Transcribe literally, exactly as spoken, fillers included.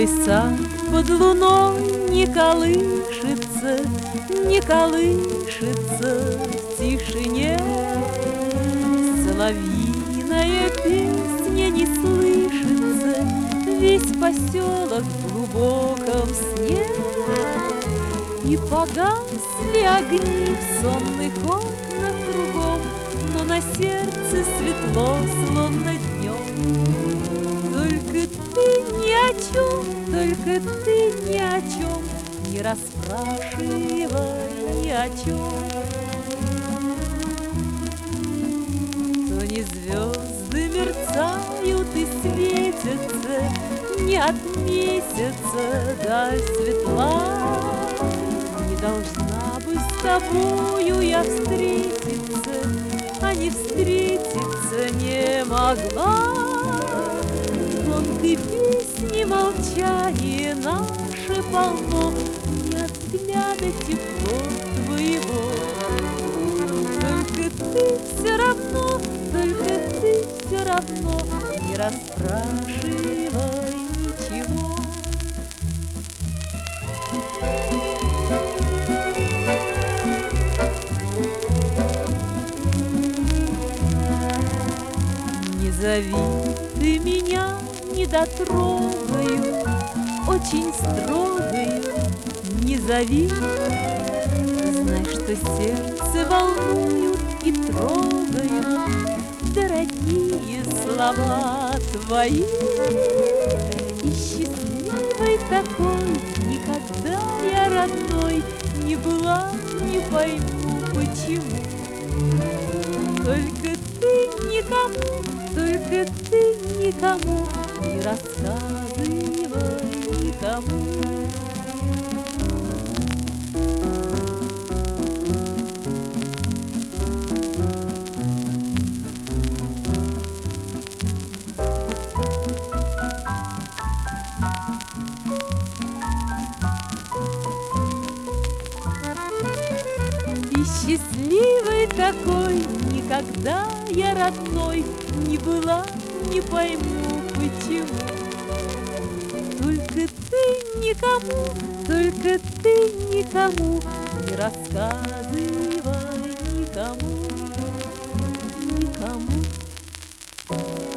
Белый сад под луной не колышется, не колышется в тишине. Соловьиная песня не слышится, весь поселок в глубоком сне. И погасли огни в сонных окнах кругом, но на сердце светло, словно днем. Только ты ни о чем, только ты ни о чем, не расспрашивай ни о чем. То не звезды мерцают и светятся, не от месяца даль светла. Не должна бы с тобою я встретиться, а не встретиться не могла. Тонкой песни молчание наше полно, не от взгляда тепло твоего. Только ты все равно, только ты все равно не расспрашивай ничего. Не зови ты меня недотрогою, очень строгою, не зови. Знай, что сердце волнуют и трогают дорогие слова твои. И счастливой такой никогда я, родной, не была, не пойму почему. Только ты никому, только ты никому не рассказывай никому. И счастливой такой никогда я, родной, не была, не пойму почему. Только ты никому, только ты никому не рассказывай никому, никому.